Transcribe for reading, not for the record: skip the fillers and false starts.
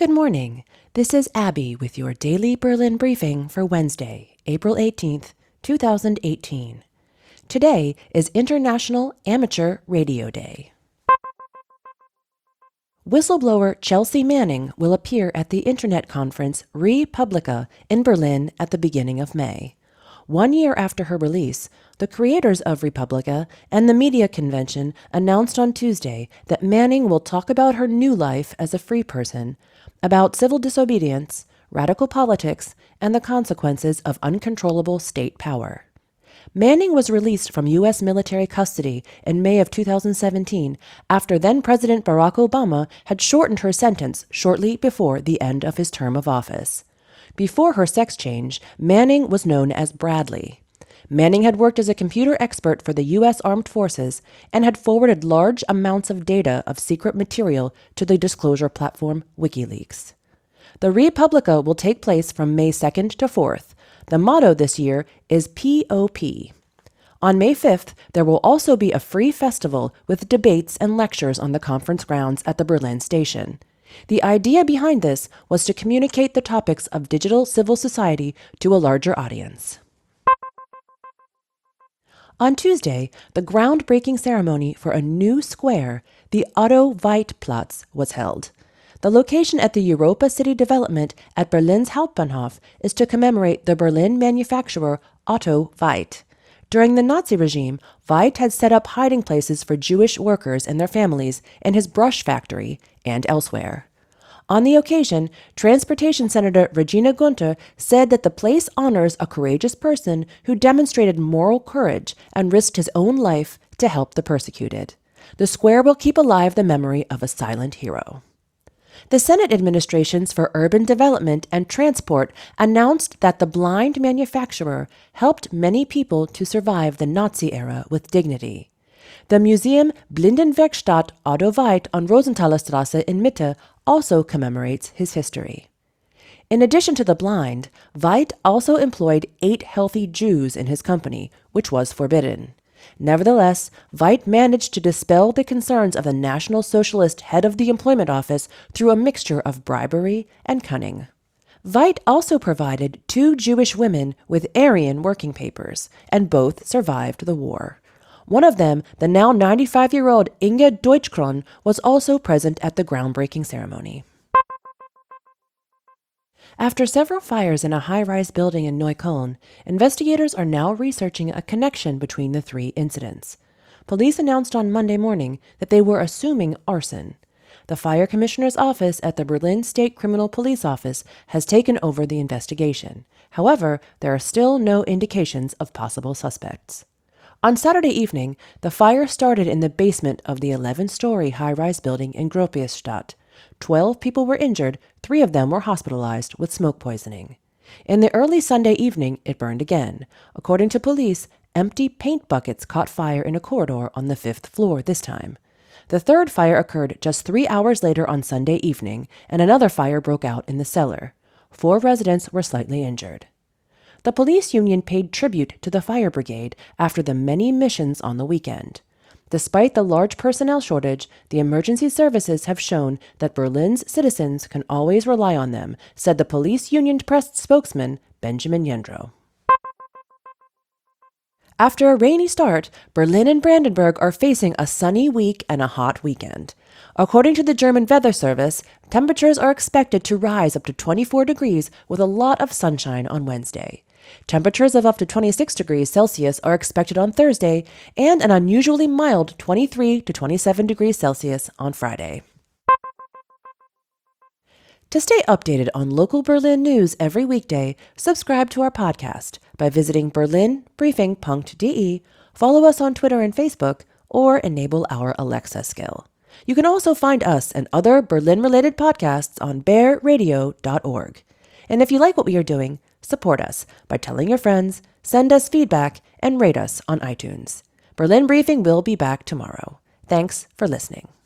Good morning. This is Abby with your daily Berlin briefing for Wednesday, April 18th, 2018. Today is International Amateur Radio Day. Whistleblower Chelsea Manning will appear at the internet conference Republica in Berlin at the beginning of May. 1 year after her release, the creators of Republica and the media convention announced on Tuesday that Manning will talk about her new life as a free person, about civil disobedience, radical politics, and the consequences of uncontrollable state power. Manning was released from U.S. military custody in May of 2017 after then-President Barack Obama had shortened her sentence shortly before the end of his term of office. Before her sex change, Manning was known as Bradley. Manning had worked as a computer expert for the U.S. Armed Forces and had forwarded large amounts of data of secret material to the disclosure platform WikiLeaks. The Republica will take place from May 2nd to 4th. The motto this year is POP. On May 5th, there will also be a free festival with debates and lectures on the conference grounds at the Berlin station. The idea behind this was to communicate the topics of digital civil society to a larger audience. On Tuesday, the groundbreaking ceremony for a new square, the Otto-Wight-Platz, was held. The location at the Europa City development at Berlin's Hauptbahnhof is to commemorate the Berlin manufacturer Otto Wight. During the Nazi regime, Wight had set up hiding places for Jewish workers and their families in his brush factory and elsewhere. On the occasion, Transportation Senator Regina Gunther said that the place honors a courageous person who demonstrated moral courage and risked his own life to help the persecuted. The square will keep alive the memory of a silent hero. The Senate Administrations for Urban Development and Transport announced that the blind manufacturer helped many people to survive the Nazi era with dignity. The museum Blindenwerkstatt Otto Wight on Rosenthaler Straße in Mitte also commemorates his history. In addition to the blind, Wight also employed 8 healthy Jews in his company, which was forbidden. Nevertheless, Wight managed to dispel the concerns of the National Socialist head of the Employment Office through a mixture of bribery and cunning. Wight also provided 2 Jewish women with Aryan working papers, and both survived the war. One of them, the now 95-year-old Inge Deutschkron, was also present at the groundbreaking ceremony. After several fires in a high-rise building in Neukölln, investigators are now researching a connection between the 3 incidents. Police announced on Monday morning that they were assuming arson. The fire commissioner's office at the Berlin State Criminal Police Office has taken over the investigation. However, there are still no indications of possible suspects. On Saturday evening, the fire started in the basement of the 11-story high-rise building in Gropiusstadt. 12 people were injured, 3 of them were hospitalized with smoke poisoning. In the early Sunday evening, it burned again. According to police, empty paint buckets caught fire in a corridor on the 5th floor this time. The third fire occurred just 3 hours later on Sunday evening, and another fire broke out in the cellar. 4 residents were slightly injured. The police union paid tribute to the fire brigade after the many missions on the weekend. Despite the large personnel shortage, the emergency services have shown that Berlin's citizens can always rely on them, said the police union press spokesman Benjamin Jendro. After a rainy start, Berlin and Brandenburg are facing a sunny week and a hot weekend. According to the German Weather Service, temperatures are expected to rise up to 24 degrees with a lot of sunshine on Wednesday. Temperatures of up to 26 degrees Celsius are expected on Thursday and an unusually mild 23 to 27 degrees Celsius on Friday. To stay updated on local Berlin news every weekday, subscribe to our podcast by visiting berlinbriefing.de, follow us on Twitter and Facebook, or enable our Alexa skill. You can also find us and other Berlin-related podcasts on bearradio.org. And if you like what we are doing, support us by telling your friends, send us feedback, and rate us on iTunes. Berlin Briefing will be back tomorrow. Thanks for listening.